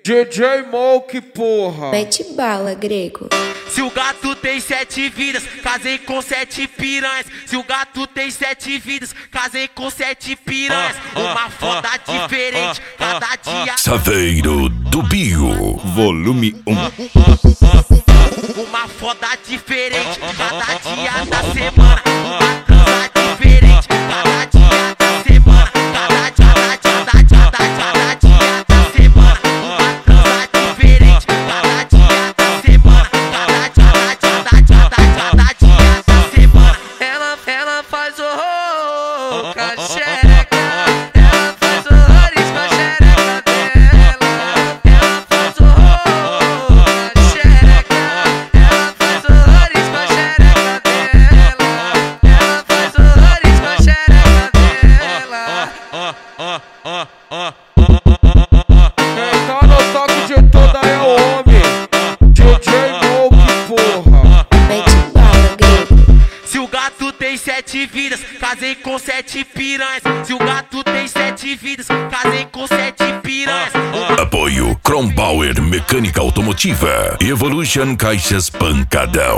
DJ Moke, porra. Mete bala, grego. Se o gato tem 7 vidas, casei com 7 piranhas. Se o gato tem 7 vidas, casei com 7 piranhas. Uma foda diferente, cada dia. Saveiro do Bio, volume 1. Uma foda diferente, cada dia da semana. Uma transa diferente, cada dia da semana. Cada dia da semana. Uma transa diferente, cada dia da semana. Cada dia da semana. Ela faz horror com a xereca. Ela faz horrores com a xereca dela. Ela faz horror com a xereca. Ela faz horrores com a xereca dela. Ela faz horrores com a xereca dela. Quem tá no toque de toda é o homem. DJ Moke, porra. Mete bala, grego. Se o gato tem 7 vidas, casei com 7 piranhas. Se o gato tem 7 vidas, casei com 7 piranhas. Apoio Kronbauer Mecânica Automotiva, Evolution Caixas Pancadão.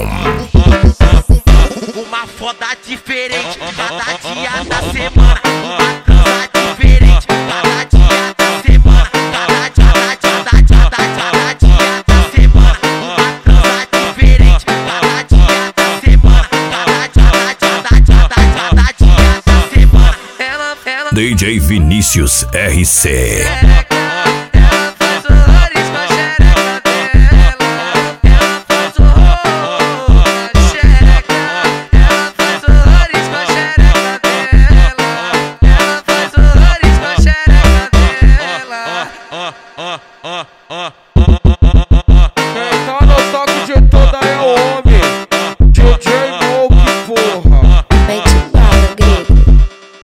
Uma foda diferente, cada dia da semana. Uma transa diferente, cada dia da semana. Cada dia da semana. Uma transa diferente, cada dia da semana. Cada dia da semana. Ela DJ Vinícius RC. Ela faz horrores com a xereca dela. Ela faz horror com a xereca. Ela faz horrores com a xereca dela. Ela faz horrores com a xereca dela.